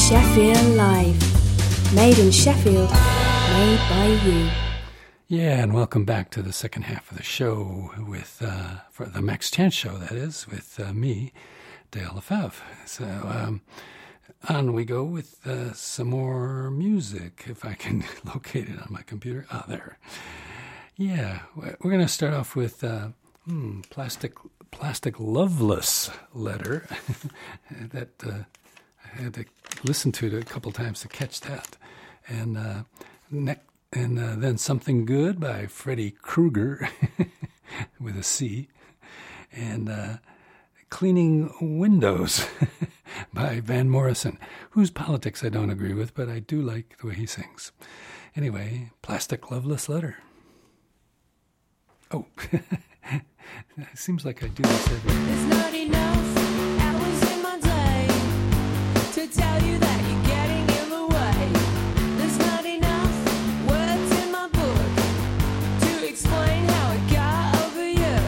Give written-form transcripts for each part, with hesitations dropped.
Sheffield Live. Made in Sheffield, made by you. Yeah, and welcome back to the second half of the show with, for the Max Chance show, that is, with me, Dale Lefebvre. So on we go with some more music, if I can locate it on my computer. Ah, there. Yeah, we're going to start off with Plastic Loveless Letter that I had to listen to it a couple times to catch that. And then Something Good by Freddy Krueger with a C. And Cleaning Windows by Van Morrison, whose politics I don't agree with, but I do like the way he sings. Anyway, Plastic Loveless Letter. Oh, it seems like I do this every day. There's not enough hours in my day to tell you that you're getting in the way. There's not enough words in my book to explain how I got over you.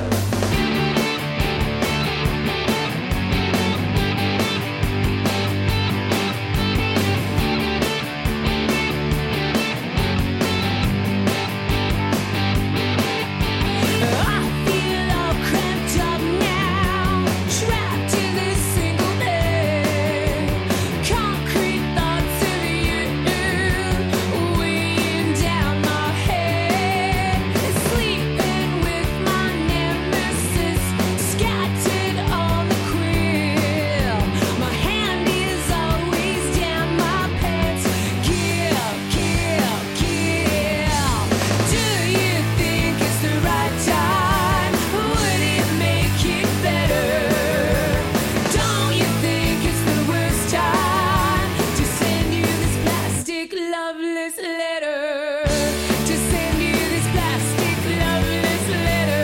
I feel all cramped up now, trapped in this single bed. Concrete thoughts of you weighing down my head. Sleeping with my nemesis scattered on the quill. My hand is always down my pants. Kill, kill, kill. Do you think it's the right time? Would it make it better? Don't you think it's the worst time to send you this plastic loveless letter? To send you this plastic loveless letter.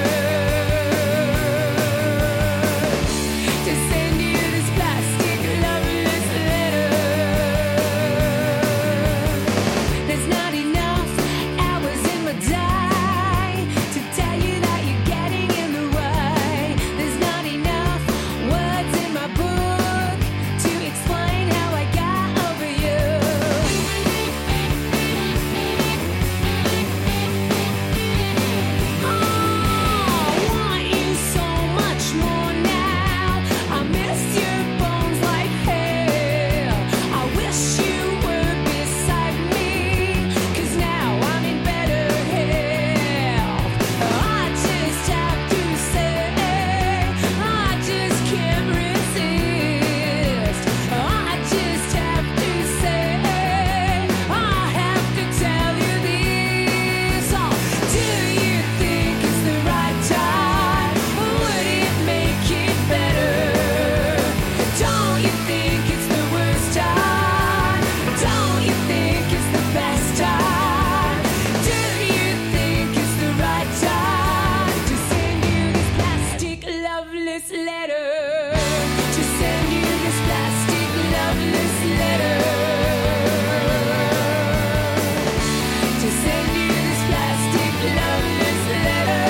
To send you this plastic loveless letter. There's not enough hours in my day to tell you that you're getting in the way. There's not enough words in my book to explain how I got over you. I want you so much more now. I miss your bones like hell. I wish you were beside me, 'cause now I'm in better health. I just have to say, I just can't resist. I just have to say, I have to tell you this. Oh, do you think it's the right time? Would it make it better? Don't you think it's the worst time? Don't you think it's the best time? Do you think it's the right time to send you this plastic loveless letter? To send you this plastic loveless letter. To send you this plastic loveless letter.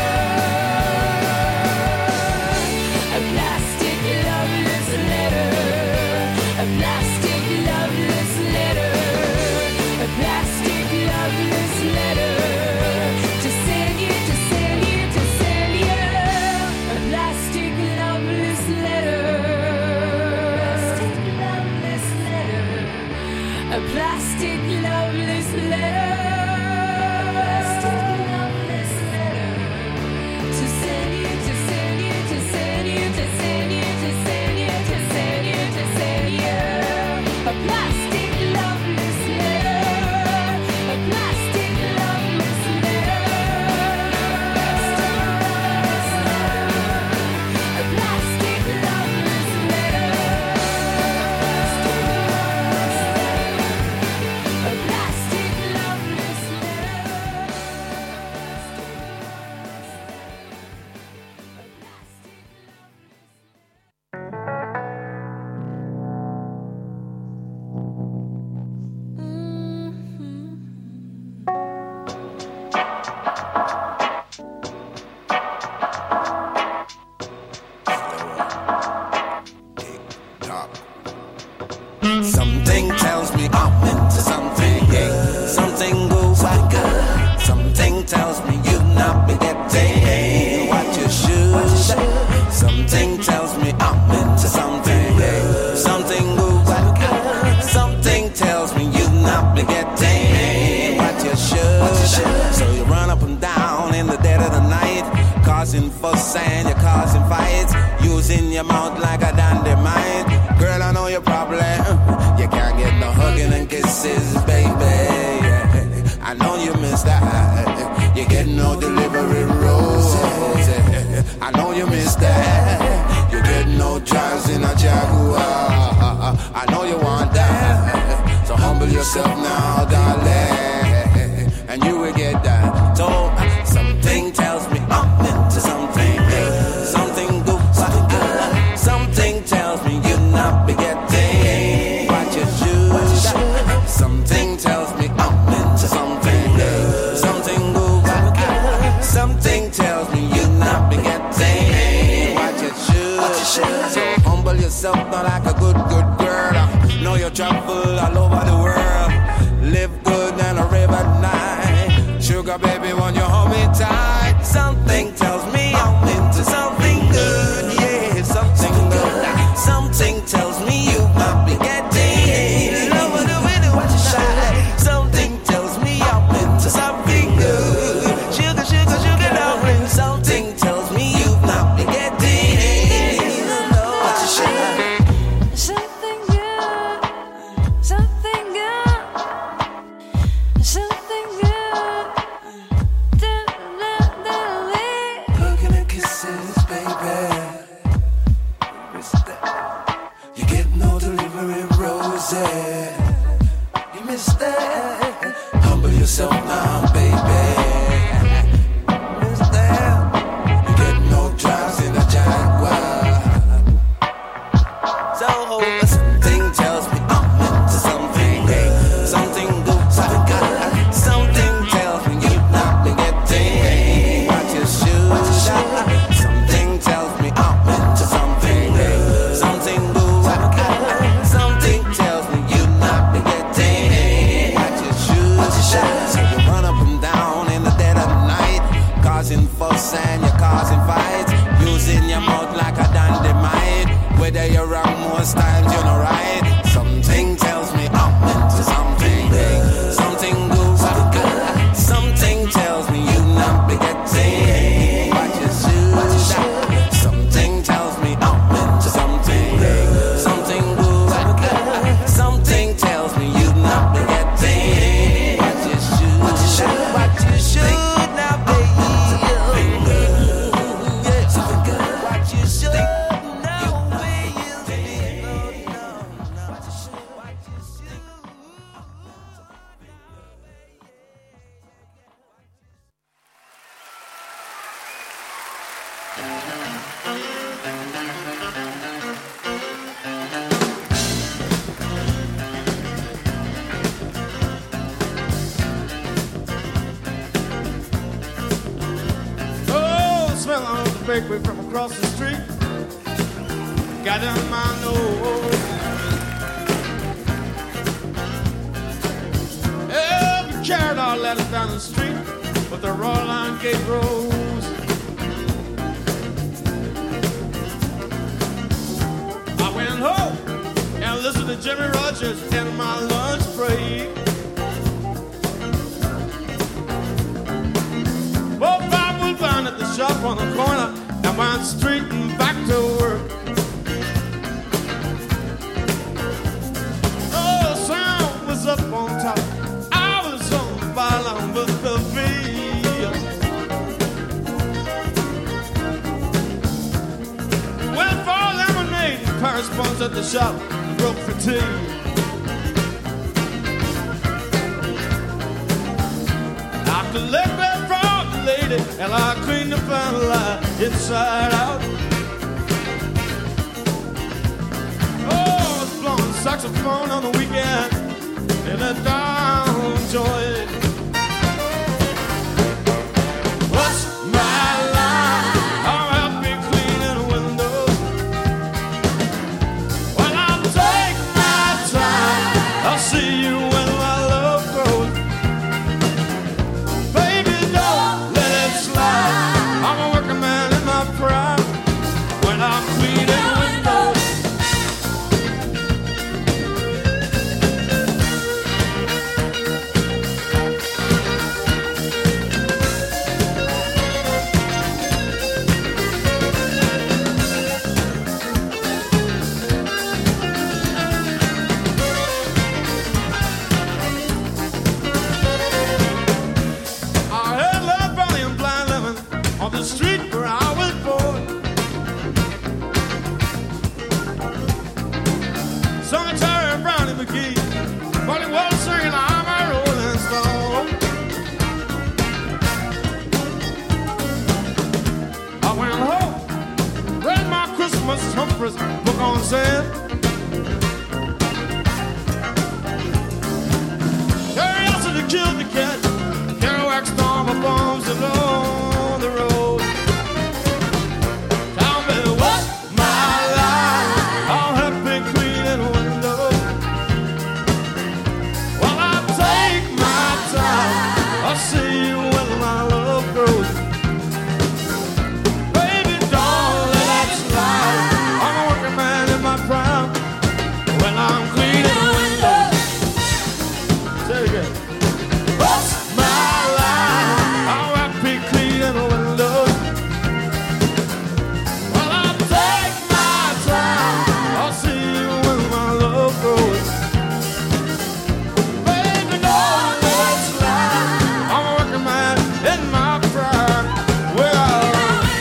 A plastic loveless letter. A plastic loveless letter. A plastic loveless letter. To send you, to send you, to send you. A plastic loveless letter. Plastic loveless letter. A plastic loveless letter. Plastic loveless letter. To send you, to send you, to send you, to send you, to send you, to send you, to send you. A plastic loveless letter. A plastic loveless letter. A plastic loveless letter. A plastic loveless Something tells me I'm into something. Yeah. Something goes like good. Something tells me you've not been getting what you should. Something tells me I'm into something. Yeah. Something goes like good. Something tells me you've not been getting what you should. So you run up and down in the dead of the night, causing fuss and you're causing fights, using your mouth like a dynamite. Girl, I know your problem. You can't get no hugging and kisses, baby. I know you miss that. You get no delivery roses. I know you miss that. You get no drives in a Jaguar. I know you want that. So humble yourself now, darling, and you will get that. So something tells me I'm into something. Something good, something good. Something tells me you're not be getting what you should. Something tells me I'm into something. Something good, something tells me you're not be getting what you should. So humble yourself now like a good girl. Know you travel all over the world. Live good and a rave at night. Sugar baby, when you hold me tight. Something tells me I'm into something good. Yeah, something good. Something tells me you might be getting over the window what you shy. Something tells me I'm into something good. Sugar, sugar, sugar, darling. Something tells me you've not been getting what you shy. Something good, something good, something good. Hugging and kisses, baby. Miss that. You get no delivery roses. You miss that. Humble yourself now, baby. Miss that. You get no drives in a Jaguar. So something tells me I'm into something. Something good, something good. Something tells me you've not been getting what you should. Something tells me I'm into something. Something good. Something tells me you've not been getting what you should. So you run up and down in the dead of the night, causing fuss and you're causing fights, using your mouth like a dynamite. Whether you're wrong most times, you're not right. Something tells me I'm into something. Something good, something good. Something tells me you've not been getting what you should. Something tells me I'm into something. Something good, something good. Something tells me you've not been getting what you should. What you should now, baby. Something good, something good. What you should now, baby. No. What you should, what you should. Oh, smell on the bakery from across the street. Got in my nose. Yeah, we carried our letters down the street, but the raw line gate rose. I went home and listened to Jimmy Rogers in my lunch break. Well, Bob was down at the shop on the corner and went straight and back to work. Oh, the sound was up on top. I was on the bottom with the beat. Went for lemonade. Paris buns at the shop broke for tea. I collected that from the lady and I cleaned the vanilla inside out. Oh, I was blowing saxophone on the weekend in a down joint. What's my life? I'm happy cleaning windows. Well, I'll take my time. his book on sale. Curiosity killed the cat. Kerouac storm of bombs along the road. Tell me what my life, I'll have been cleaning windows. While I take my time, I'll see whether my love grows. Baby, don't let that slide. I'm a working man in my prime. When I'm cleaning windows. Say it again. What's my life? I'll have been cleaning windows. While I take my time, I'll see whether my love grows. Baby, don't let that slide. I'm a working man in my prime. When I'm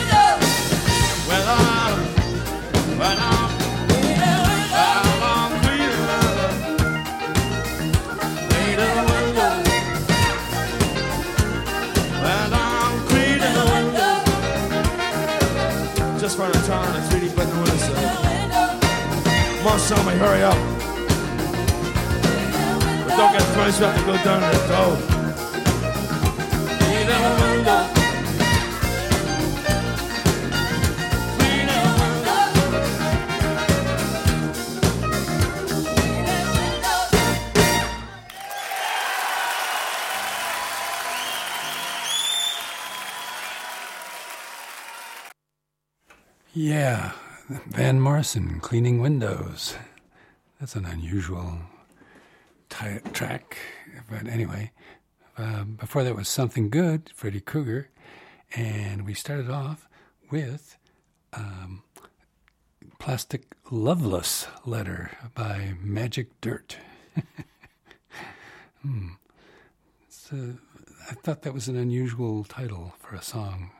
cleaning the window. Just for a time, it's really putting the windows up. Come on, somebody, hurry up. But don't get first, you have to go down to the door. Cleaning the window. Cleaning the window. Yeah, Van Morrison, Cleaning Windows. That's an unusual track. But anyway, before that was Something Good, Freddy Krueger. And we started off with Plastic Loveless Letter by Magic Dirt. I thought that was an unusual title for a song.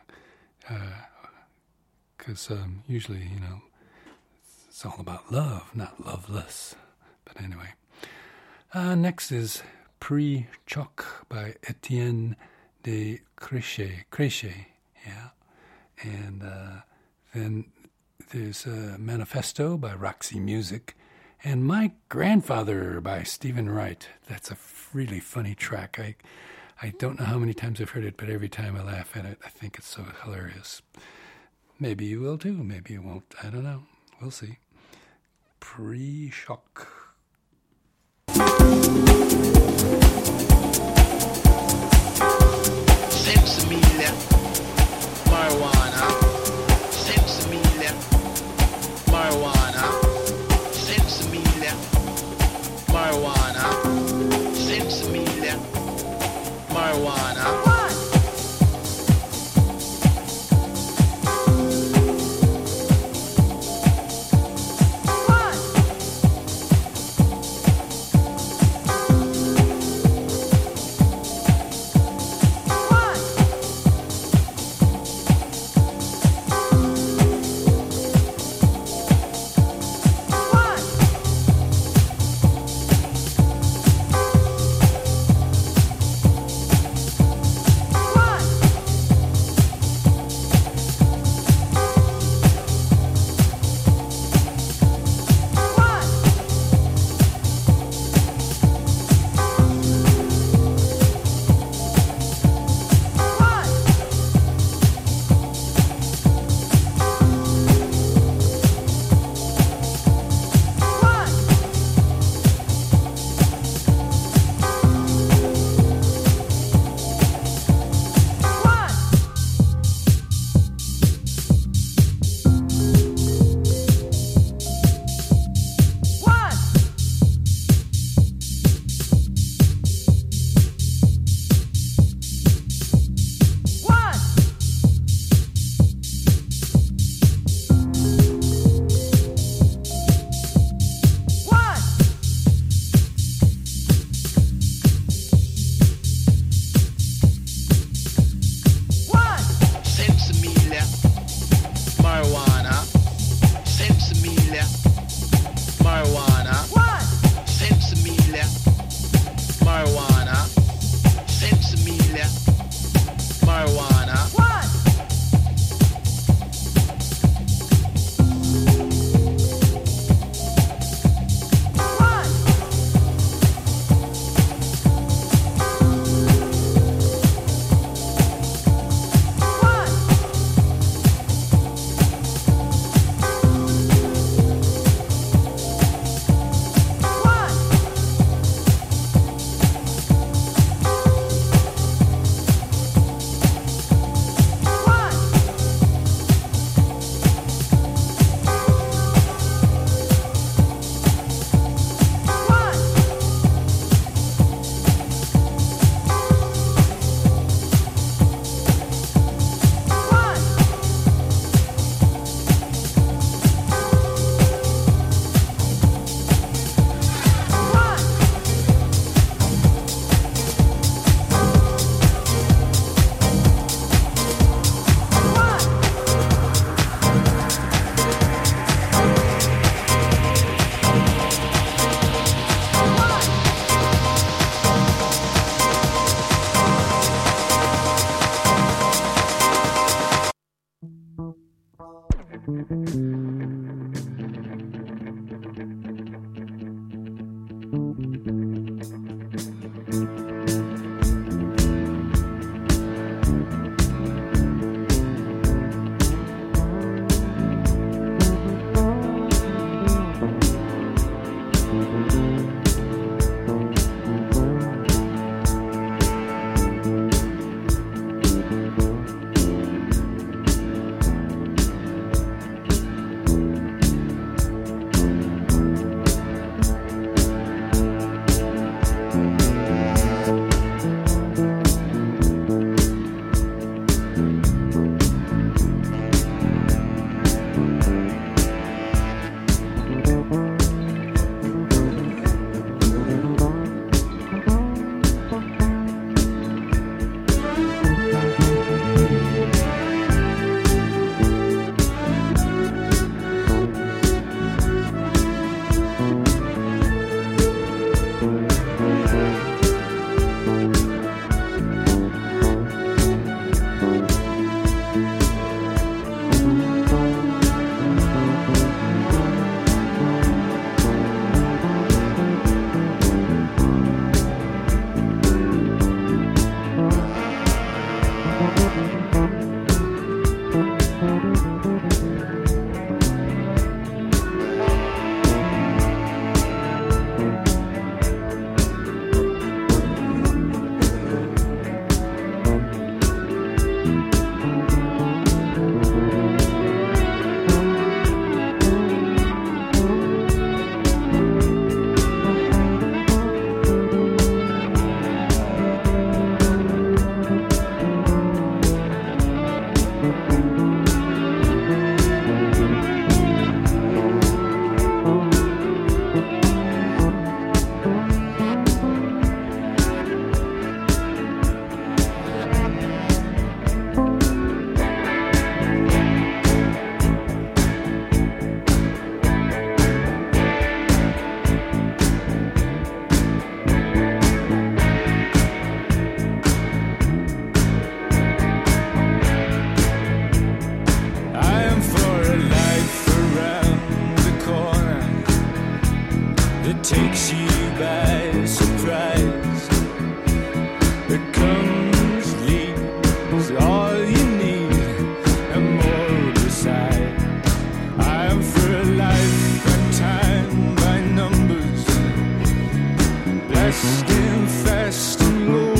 Because usually, you know, it's all about love, not loveless. But anyway. Next is Pre-Choc by Etienne de Créchet, yeah. And then there's Manifesto by Roxy Music. And My Grandfather by Stephen Wright. That's a really funny track. I don't know how many times I've heard it, but every time I laugh at it, I think it's so hilarious. Maybe you will too, maybe you won't. I don't know. We'll see. Pre-Choc. 5.000 marijuana, 5.000 marijuana, 5.000 marijuana, 5.000 marijuana. by surprise. It comes, leaves all you need and more beside. I am for life and time by numbers, blessed and fast and low.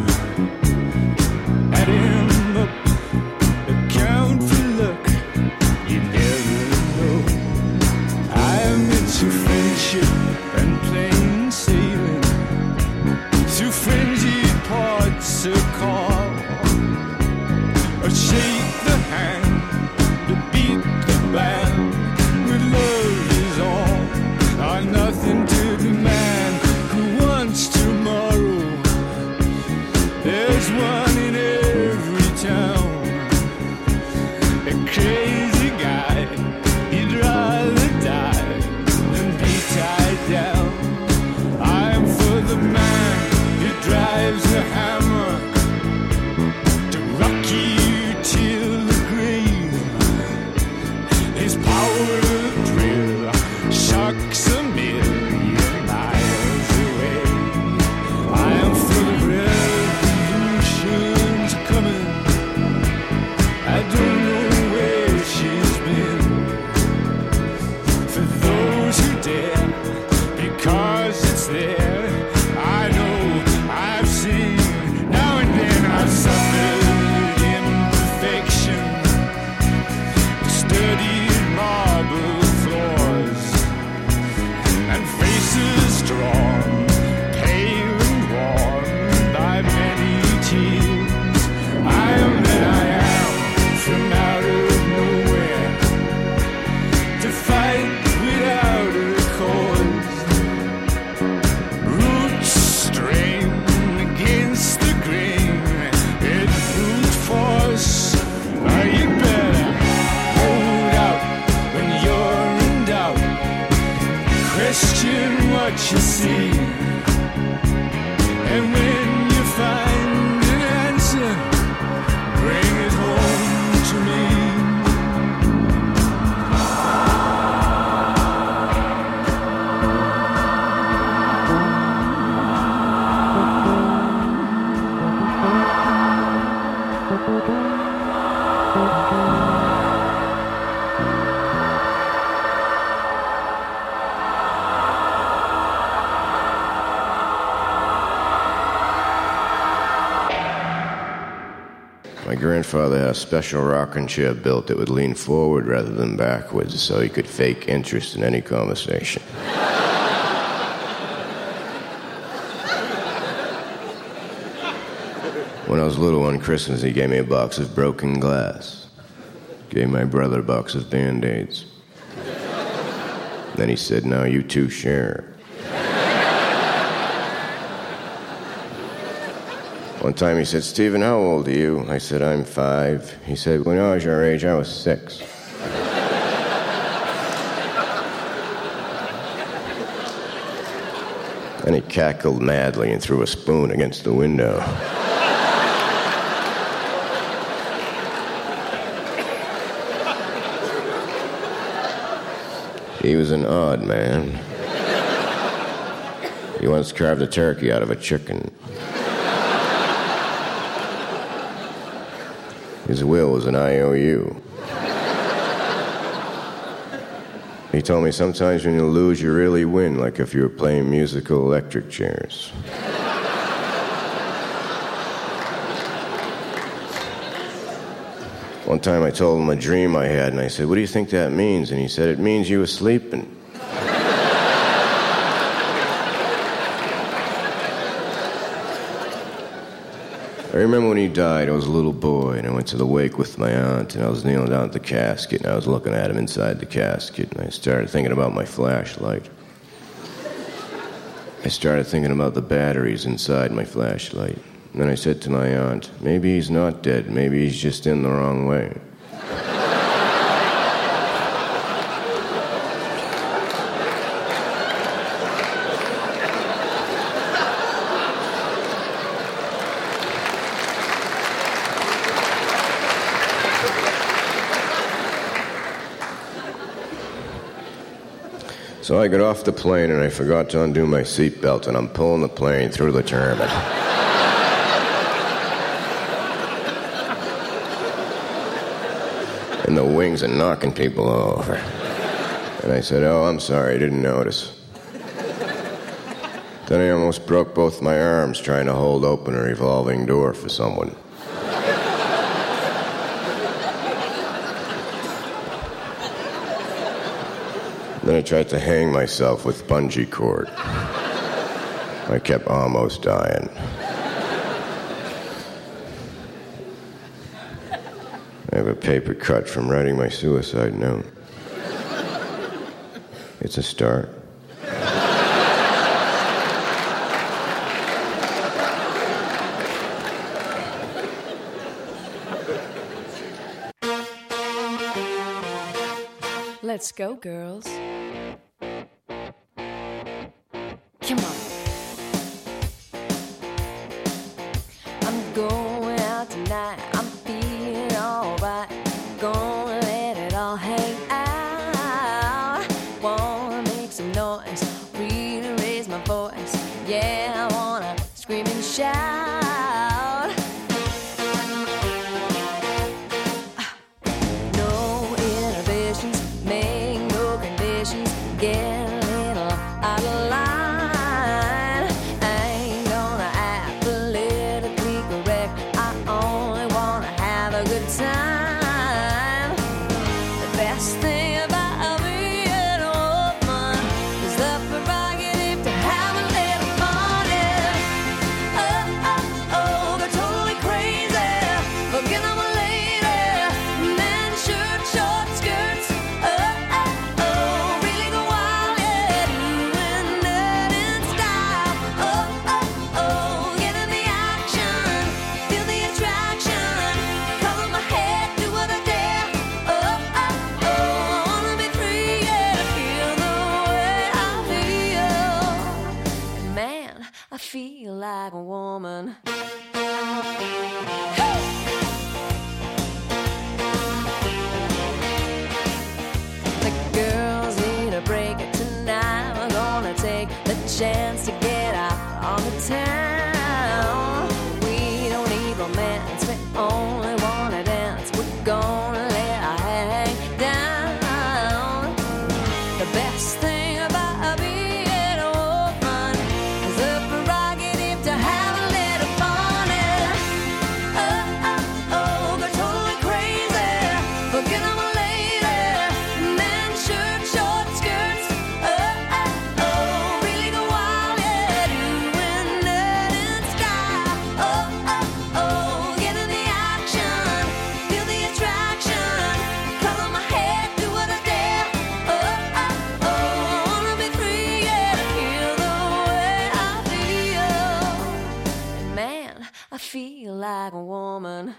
Add him up, account for luck, you never know. I am into friendship and plain sailing, through frenzied parts of call, or shake the hand to beat the band. With love is all, or nothing to the man who wants tomorrow. There's one in every town, a crazy guy, he'd rather die than be tied down. I'm for the man who drives the hammer to rock you till the grave. His power of thrill shocks a million miles away. I am for the revolution's coming. I don't know where she's been. For those who dare, because it's there. I know I've seen, now and then I've suffered imperfection, studied marble floors and faces drawn, pale and worn by many tears. I am that I am, from out of nowhere, to fight without a cause. Roots strain against the grain, it brute force. Are you better hold out when you're in doubt? Question what you see, and when you find an answer, bring it home to me. My grandfather had a special rocking chair built that would lean forward rather than backwards so he could fake interest in any conversation. When I was little on Christmas, he gave me a box of broken glass. Gave my brother a box of Band-Aids. Then he said, now you two share. One time he said, Stephen, how old are you? I said, I'm 5. He said, when I was your age, I was 6. Then he cackled madly and threw a spoon against the window. He was an odd man. He once carved a turkey out of a chicken. His will was an IOU. He told me sometimes when you lose, you really win, like if you were playing musical electric chairs. One time I told him a dream I had, and I said, what do you think that means? And he said, it means you were sleeping. I remember when he died, I was a little boy, and I went to the wake with my aunt, and I was kneeling down at the casket, and I was looking at him inside the casket, and I started thinking about my flashlight. I started thinking about the batteries inside my flashlight. And then I said to my aunt, maybe he's not dead, maybe he's just in the wrong way. So I got off the plane and I forgot to undo my seatbelt, and I'm pulling the plane through the turbine. And the wings are knocking people over. And I said, "Oh, I'm sorry, I didn't notice." Then I almost broke both my arms trying to hold open a revolving door for someone. Then I tried to hang myself with bungee cord. I kept almost dying. I have a paper cut from writing my suicide note. It's a start. Let's go, girls. Come on. I'm going out tonight. I'm feeling alright. Gonna let it all hang out. Wanna make some noise, really raise my voice. Yeah, I wanna scream and shout. No inhibitions, make no conditions. Get a little out of line. I ain't gonna act politically correct. I only wanna have a good time. The best thing about being a woman is the prerogative to have a little fun. Yeah. Oh, oh, oh, they're totally crazy. Forget I'm a lady. Men, shirt, short skirts. Oh, oh, oh, really go wild. Yeah, doing that in style. Oh, oh, oh, get in the action. Feel the attraction. Color my head, do what I dare. Oh, oh, oh, I wanna be free. Yeah, feel the way I feel. Man, I feel like a woman. The girls need a break tonight. We're gonna take the chance to get out on the town. We don't need romance, we only wanna dance. We're gonna let our hang down. The best thing about being a woman is the prerogative to have a little fun. Yeah. Oh, oh, oh, they're totally crazy. Forget I'm a lady. Men, shirt, short skirts. Oh, oh, oh, really go wild. Yeah, doing that in style. Oh, oh, oh, get in the action. Feel the attraction. Color my head, do what I dare. Oh, oh, oh, I wanna be free. Yeah, feel the way I feel. Man, I feel like a woman.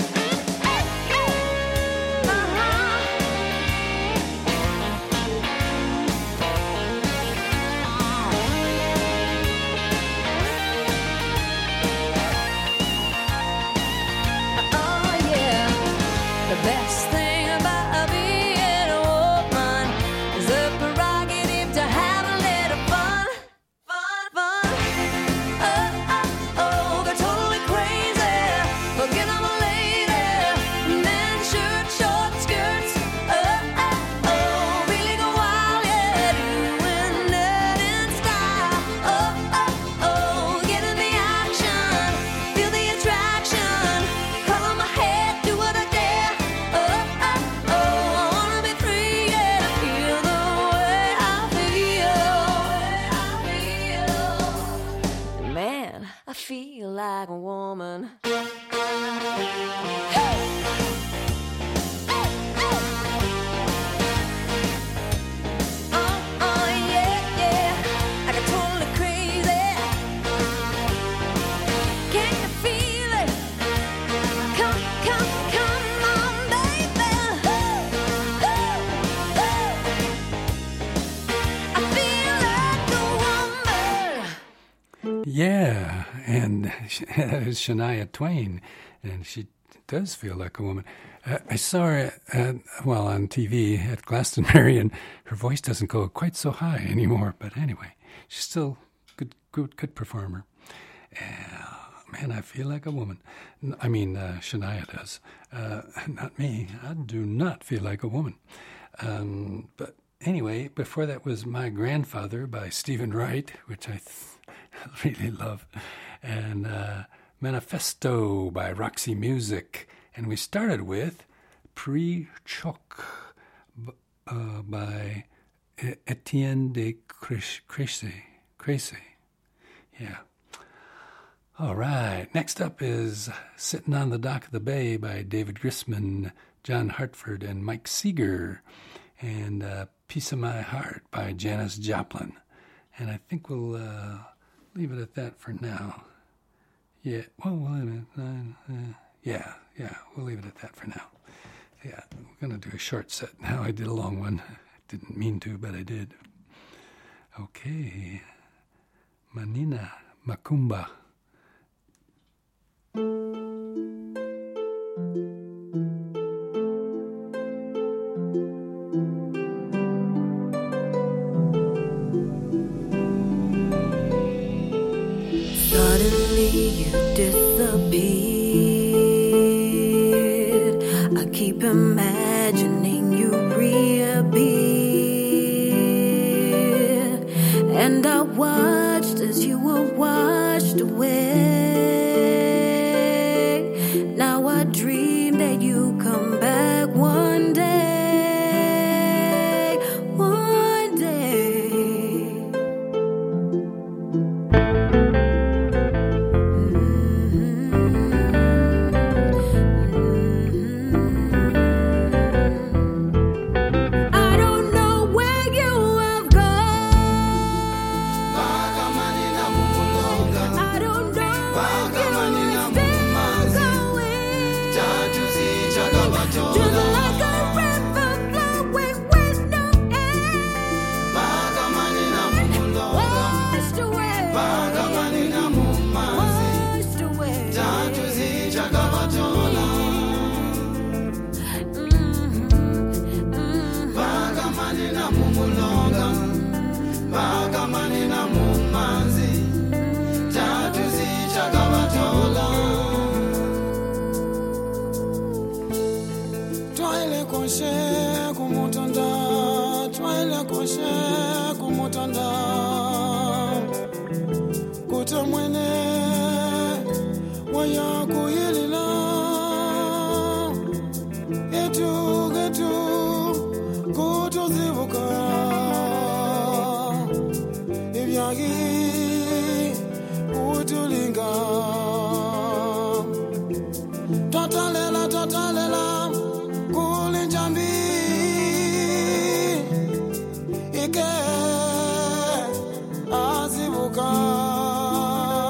Oh yeah, the best thing about being a woman is the prerogative to have a little fun, fun, fun. Oh, oh, oh, they're totally crazy. Forget I'm a lady. Men, shirt, short skirts. Oh, oh, oh, really go wild. Yeah, doing that in style. Oh, oh, oh, get in the action. Feel the attraction. Color my head, do what I dare. Oh, oh, oh, I wanna be free. Yeah, feel the way I feel. Man, I feel like a woman. Oh, yeah, yeah, I got totally crazy. Can you feel it? Come, come, come on, baby. I feel like a woman. Yeah, and that is Shania Twain, and she does feel like a woman. I saw her on TV at Glastonbury, and her voice doesn't go quite so high anymore. But anyway, she's still good performer. Man, I feel like a woman. I mean, Shania does. Not me. I do not feel like a woman. But anyway, before that was My Grandfather by Stephen Wright, which I really love. And Manifesto by Roxy Music. And we started with Pre-Choc by Etienne de Crécy. Yeah. All right. Next up is Sitting on the Dock of the Bay by David Grisman, John Hartford, and Mike Seeger. And Piece of My Heart by Janis Joplin. And I think we'll leave it at that for now. Yeah. Well, yeah, we'll leave it at that for now. Yeah, we're going to do a short set now. I did a long one. Didn't mean to, but I did. Okay. Manina Macumba. Suddenly you disappeared. I keep imagining you reappear, and I watched as you were washed away. Now I dream that you come back one day. One day. I don't know where you have gone. I don't know if you are still going. Just like a river flowing with no end. Washed away. Washed away. Twaile koshe kumutanda, twaile koshe kumutanda. Kutamwene waya kuyilila, getu kutuzibuka. Ibyagi utulinga. Totalela kulinjambi ike azibuka.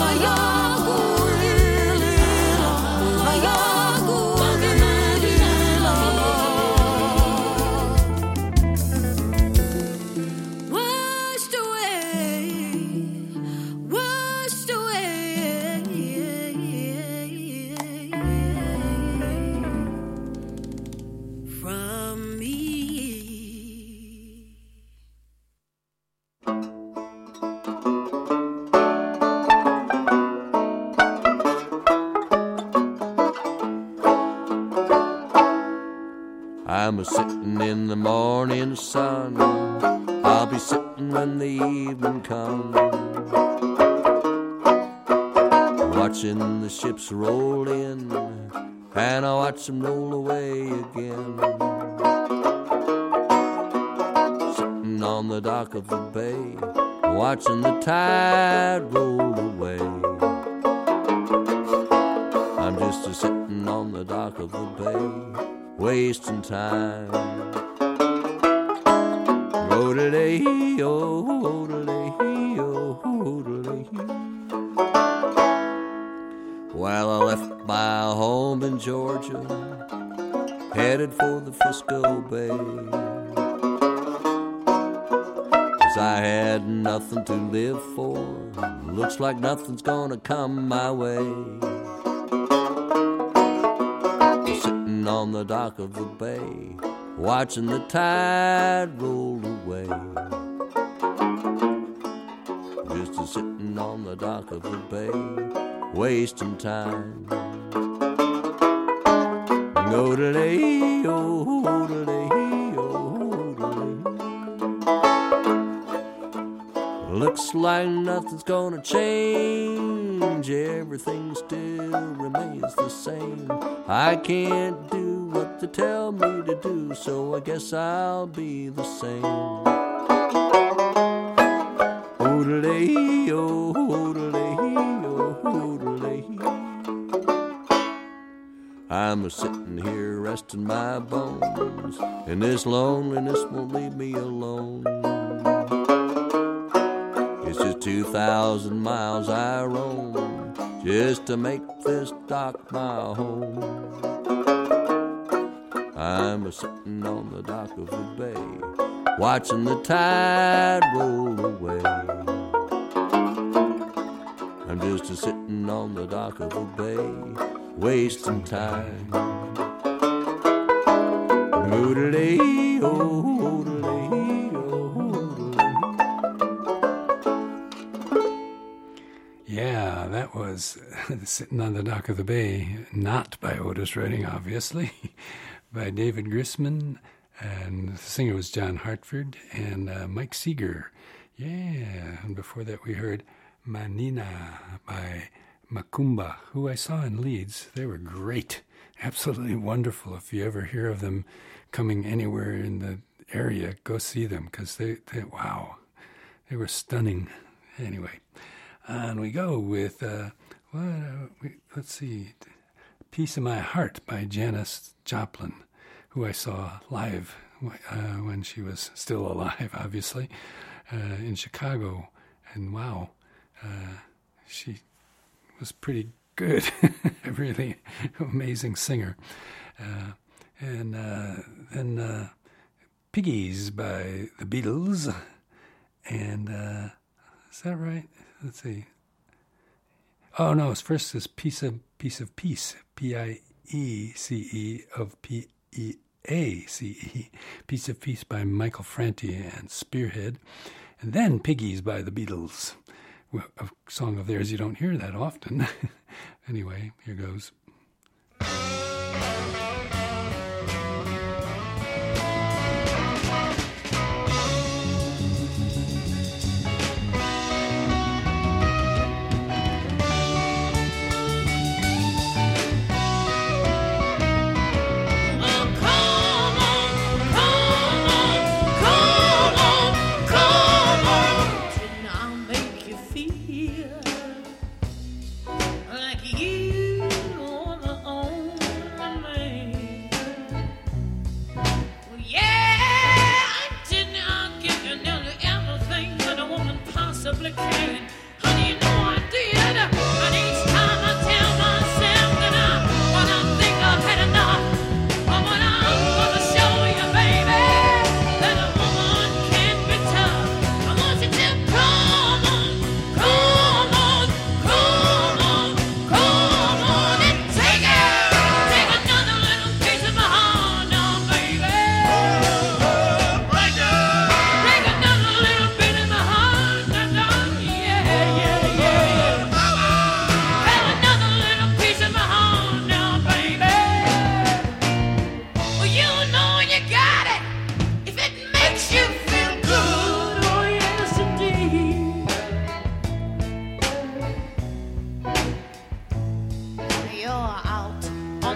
I'm a-sitting in the morning sun. I'll be sitting when the evening comes, watching the ships roll in, and I watch them roll away again. Sitting on the dock of the bay, watching the tide roll away. I'm just a-sitting on the dock of the bay, wasting time. Oh-da-day-oh, oh-da-day-oh, oh-da-day-oh. Well, I left my home in Georgia, headed for the Frisco Bay, 'cause I had nothing to live for. Looks like nothing's gonna come my way. Sitting on the dock of the bay, watching the tide roll away. Just a-sitting on the dock of the bay, wasting time. Oh-da-day-oh, oh-da-day-oh, oh-da-day. Looks like nothing's gonna change. Everything still remains the same. I can't do what they tell me to do, so I guess I'll be the same. Oh-da-day-oh, oh-da-day-oh, oh-da-day. I'm a-sitting here resting my bones, and this loneliness won't leave me alone. It's just 2,000 miles I roam, just to make this dock my home. I'm a-sitting on the dock of the bay, watching the tide roll away. I'm just a-sitting on the dock of the bay, wasting time. Oh-da-day-oh, Yeah, that was Sitting on the Dock of the Bay, not by Otis Redding, obviously, by David Grisman, and the singer was John Hartford, and Mike Seeger. Yeah, and before that we heard Manina by Macumba, who I saw in Leeds. They were great, absolutely wonderful. If you ever hear of them coming anywhere in the area, go see them, because they wow, they were stunning. Anyway, on we go with, let's see, Piece of My Heart by Janis Joplin, who I saw live when she was still alive, obviously, in Chicago. And wow, she was pretty good, a really amazing singer. And then Piggies by the Beatles. And is that right? Let's see. Oh, no, it's first is Piece of Peace, P-I-E-C-E of P-E-A-C-E, Piece of Peace by Michael Franti and Spearhead. And then Piggies by the Beatles, a song of theirs you don't hear that often. Anyway, here goes. Like you are the only man.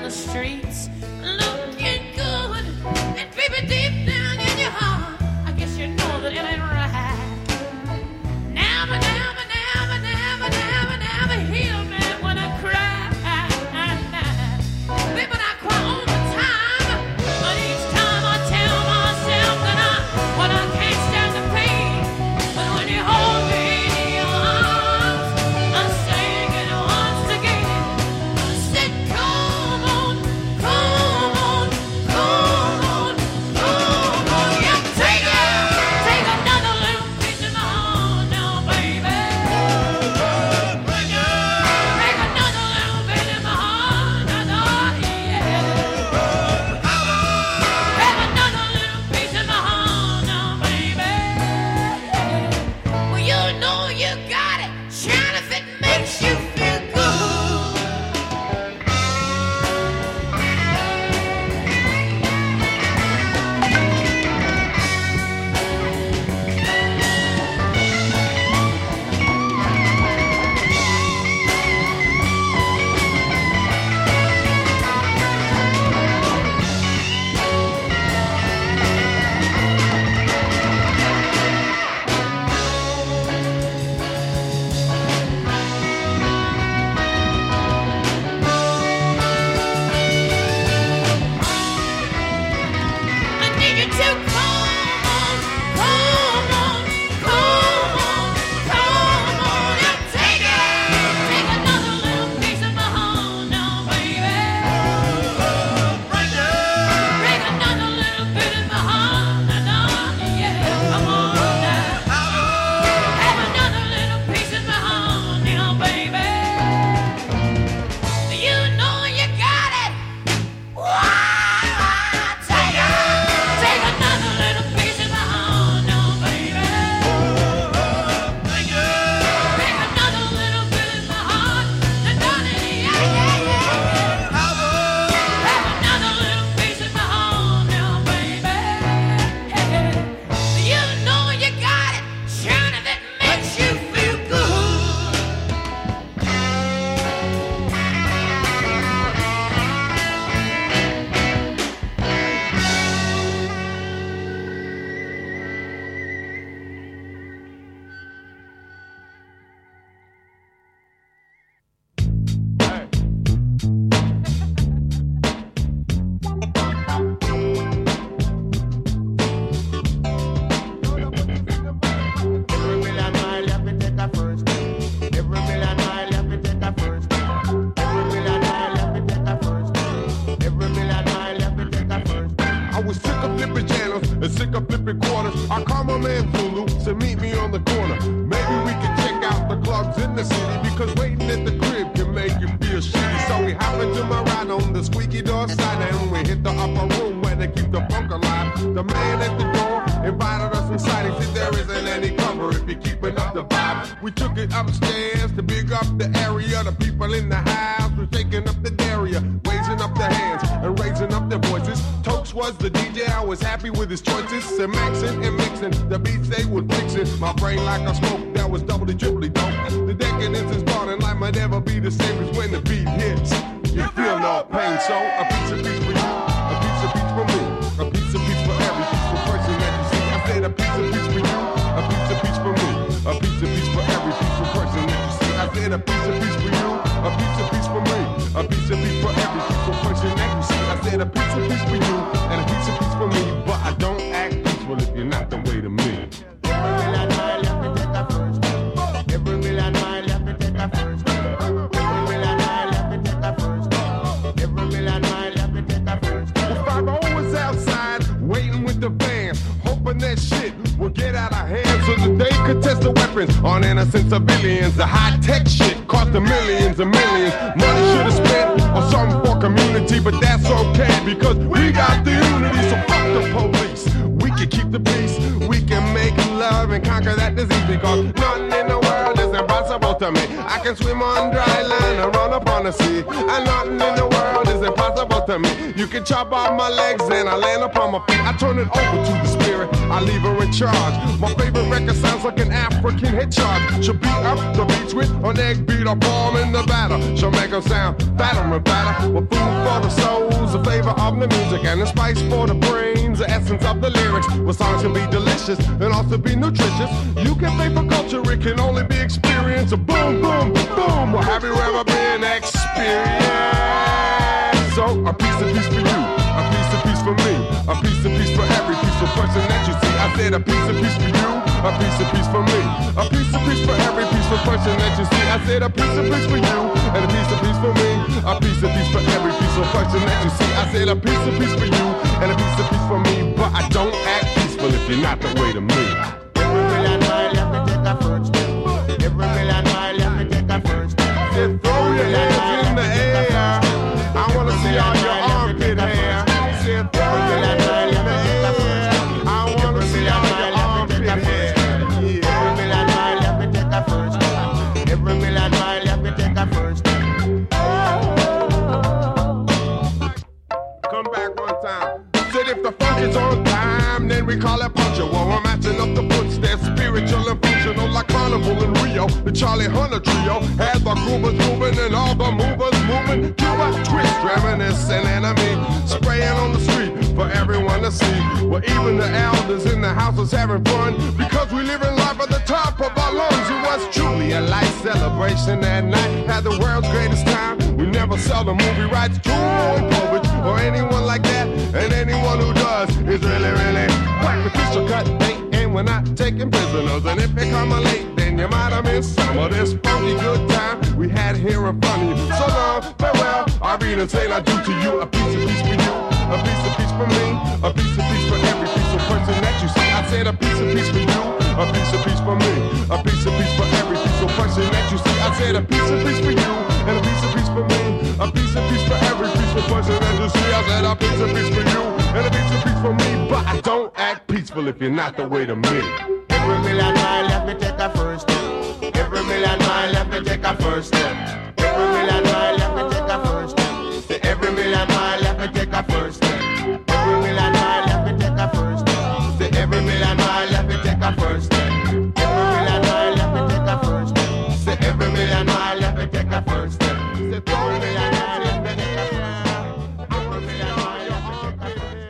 on the streets looking good. And baby, deep down in your heart, I guess you know that it ain't right. Never, never, never, never, never, never heal me when I cry. Baby, I cry all the time, but each time I tell myself that I can't stand the pain. But when you hold me in your arms, I sing it once again. I said, come on, come on, come on, come on. Yeah, take another little piece of my heart now, baby. Take another little bit of my heart now, yeah. Have another little piece of my heart now, baby. Well, you know you got it. Shine if it makes you feel good. I need you to come on, come on, come on, come on. Yeah, take another little piece of my heart now, baby. Bring another little bit of my heart now, yeah. Come on now. Have another little piece of my heart now, baby. You know you got it. Take another little piece of my heart now, baby. Bring another little bit of my heart, darling, yeah, yeah, yeah. Have another little piece of my heart now, baby. You know you got it. Shine if it makes you feel good. Every million mile you have to take a first step. Every million mile you have to take a first step. Every million mile you have to take a first step. Every million mile you have to take a first step. I was sick of flipping channels and sick of flipping quarters. I called my man Zulu to meet me on the corner. Maybe we can check out the clubs in the city, because waiting at the crib can make you feel shitty. So we hop into my ride on the squeaky door side, and we hit the upper room where they keep the funk alive. The man at the door invited us inside. He said there isn't any cover if you're keeping up the vibe. We took it upstairs to big up the area. The people in the house were shaking up the area, raising up their hands and raising up their voices. Tokes was the DJ, I was happy with his choices. And maxing and mixing, the beats they were fixing. My brain like a smoke that was doubly, triply dope. The decadence is gone and life might never be the same as when the beat hits. You feel no pain, so a piece of beats for you, a piece of beats for me, a piece of beats for every peaceful person that you see. I said a piece of beats for you, a piece of beats for me, a piece of beats for every peaceful person that you see. I said a piece of beats for you, a piece of beats for me, a piece of beats for every peaceful person that you see. I said a piece of beats for you and a piece of beats for me, but I don't act peaceful if you're not the way to me. Every million mile you have to take a first step. Every million mile you have to take a first step. Every million mile you have to take a first step. Every million mile you have to take a first step. Well, 5-0 was outside waiting with the fans, hoping that shit would get out of hand so that they could test the weapons on innocent civilians. The high-tech shit cost them millions and millions. Money should have spent on something for community, but that's okay because we got the unity, so fuck the police. We can keep the peace, we can make love and conquer that disease, because nothing in the world is impossible to me. I can swim on dry land and run upon the sea, and nothing in the world is impossible to to me. You can chop off my legs and I land upon my feet. I turn it over to the spirit, I leave her in charge. My favorite record sounds like an African hit chart. She'll beat up the beats with an egg beat or palm in the batter. She'll make them sound fatter and fatter. With food for the souls, the flavor of the music, and the spice for the brains, the essence of the lyrics. Well, songs can be delicious and also be nutritious. You can pay for culture, it can only be experienced. A boom, boom, boom. Well, have you ever been experienced? So, a piece for you, a piece for me, a piece for every peaceful person that you see. I said a piece for you, a piece for me, a piece for every peaceful person that you see. I said a piece for you, and a piece for me, a piece for every peaceful person that you see. I said a piece for you, and a piece for me, but I don't act peaceful if you're not the way to me. Every million mile, let me take a first step. Every million mile, let me take a first step. Then throw your hands in the air. I wanna see all your armpit hair. Say throw your hands in the air. I wanna see all your armpit hair. Every million mile, let me take a first step. Every million mile, let me take a first step. Come back one time. Said if the funk is on time, then we call it punctual. We're matching up the footsteps, spiritual and functional, like Carnival in Rio. The Charlie Hunter trio had the groovers moving and all the movers moving. Cuba, twist, reminiscing enemy, spraying on the street for everyone to see. Well, even the elders in the house was having fun because we live in life at the top of our lungs. It was truly a life celebration that night. Had the world's greatest time. We never sell the movie rights to Roy Povich or anyone like that. And anyone who does is really, really whack. The crystal cut bait, and we're not taking prisoners. And if you come late, then you might have missed some of this funky good time we had here in front of you. So long, farewell, I'll be the same I do to you. A piece for you, a piece for me, a piece for every piece of person that you see. I said a piece for you, a piece for me, a piece for every piece of person that you see. I said a piece for you, and a piece for me, a piece for every piece of person that you see. I said a piece for you, and a piece for me, but I don't act peaceful if you're not the way to me. Every million mile, let me take a first step. Every million mile, let me take a first step. Every million mile, let me take a first step. Say every million mile, let me take a first step. Every million mile, let me take a first step. Say every million mile, let me take a first step. Every million mile, let me take a first step. Say every million mile, let me take a first step. Say every million mile, let me take a first step. Every million mile, let me take a first step.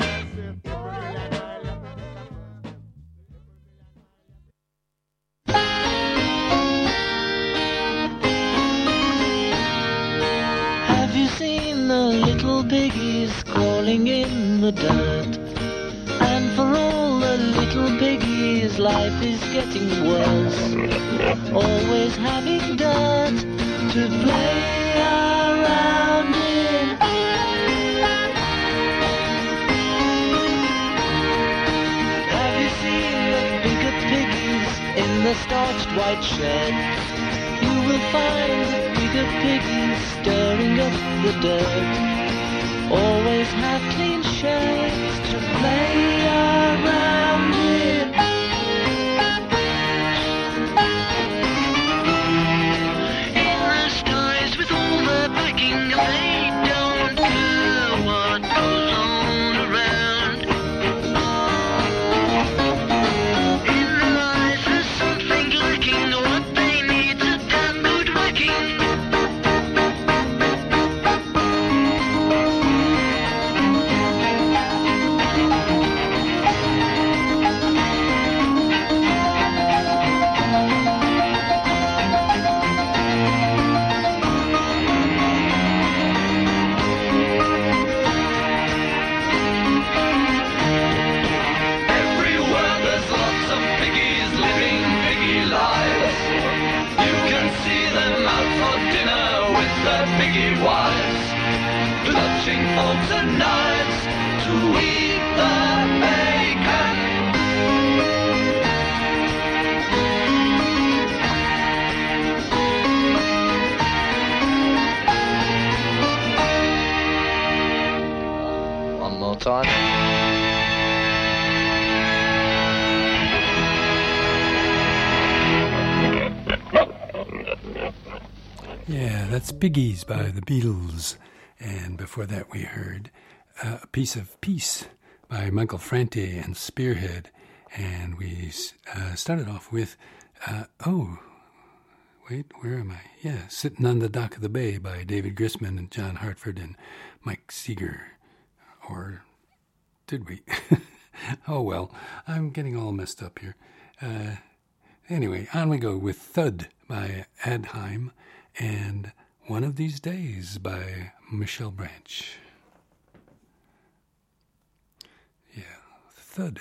Have you seen the little piggies crawling in the dirt? And for all the little piggies, life is getting worse. Always having dirt to play around in. Have you seen the bigger piggies in the starched white sheds? You will find the bigger piggies stirring up the dirt. Always have clean sheds to play around in. In the skies with all the packing, they don't care what goes on around. In their eyes there's something lacking, what they need's a damn good whacking. Everywhere there's lots of piggies living piggy lives. You can see them out for dinner with their piggy wives, clutching forks and knives to eat the bacon. One more time. Yeah, that's Piggies by the Beatles. And before that, we heard A Piece of Peace by Michael Franti and Spearhead. And we started off with, where am I? Yeah, Sitting on the Dock of the Bay by David Grisman and John Hartford and Mike Seeger. Or did we? Oh, well, I'm getting all messed up here. Anyway, on we go with Thud by Adheim and One of These Days by Michelle Branch. Yeah, Thud.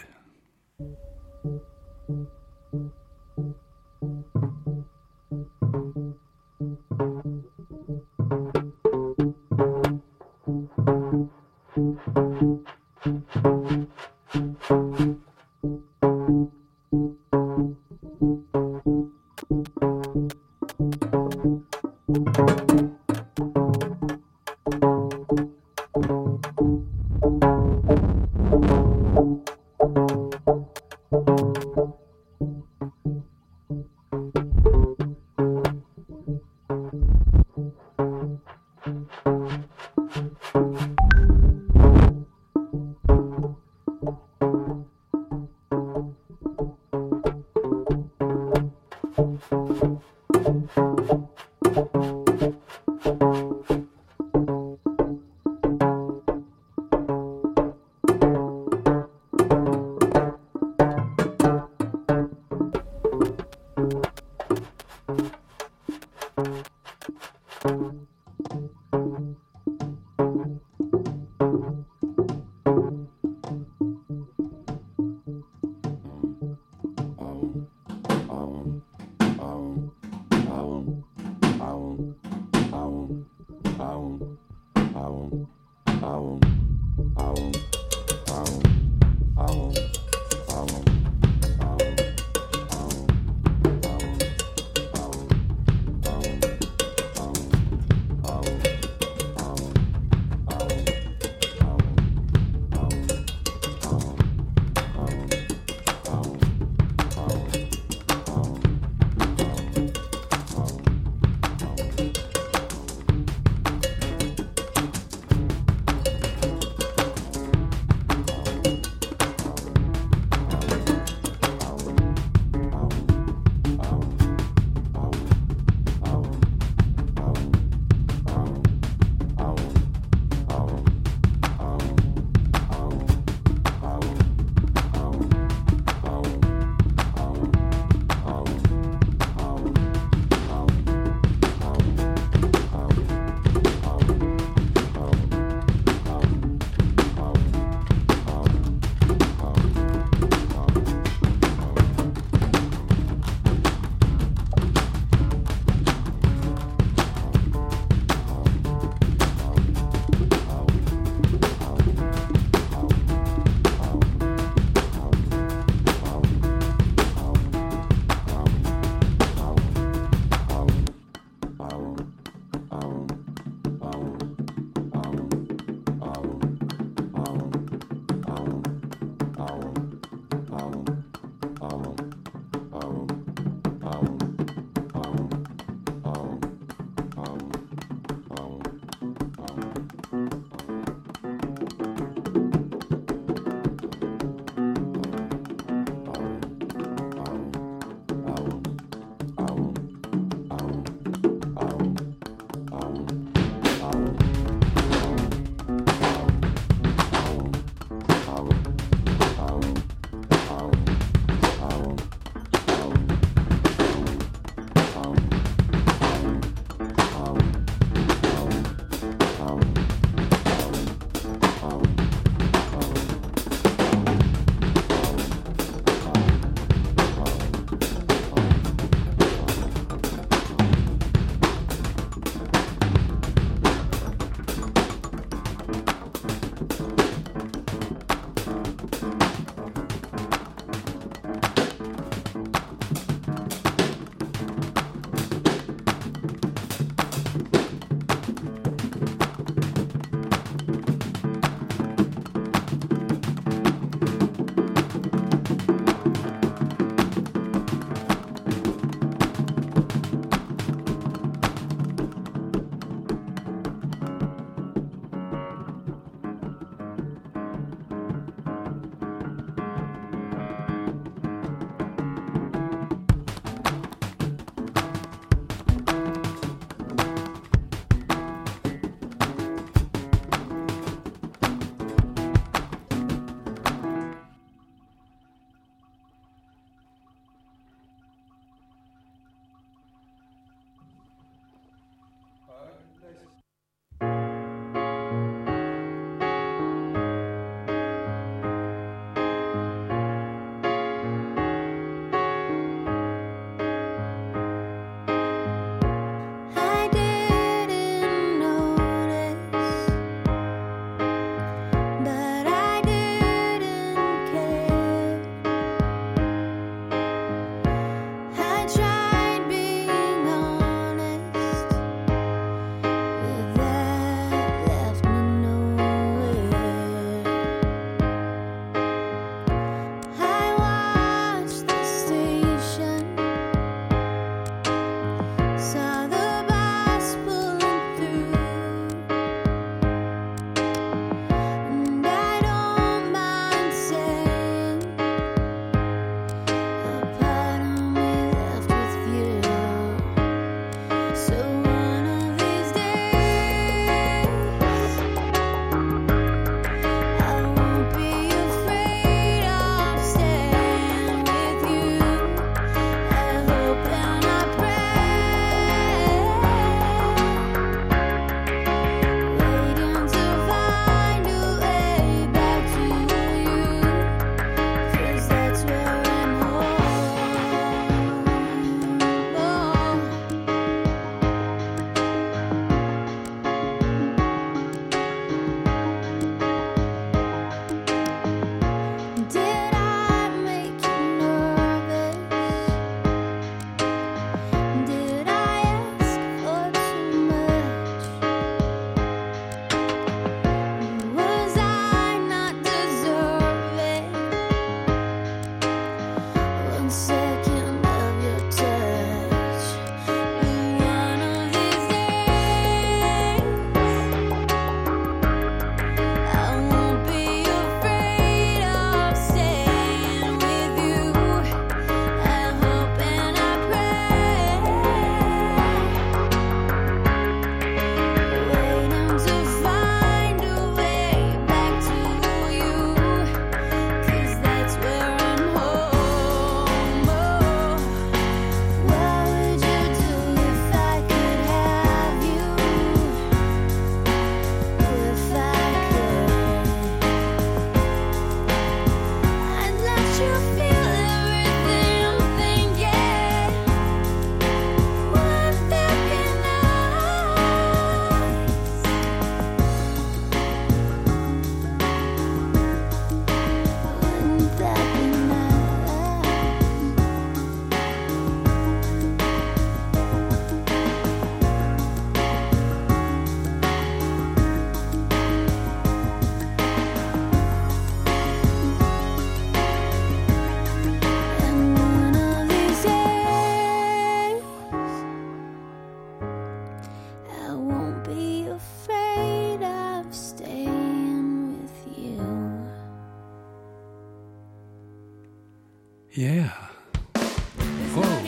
Yeah. Whoa.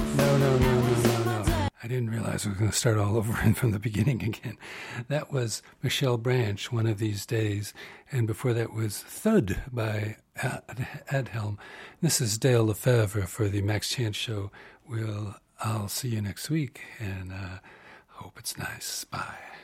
No. I didn't realize I was going to start all over and from the beginning again. That was Michelle Branch, One of These Days. And before that was Thud by Adhelm. This is Dale Lefevre for the Max Chance Show. I'll see you next week, and hope it's nice. Bye.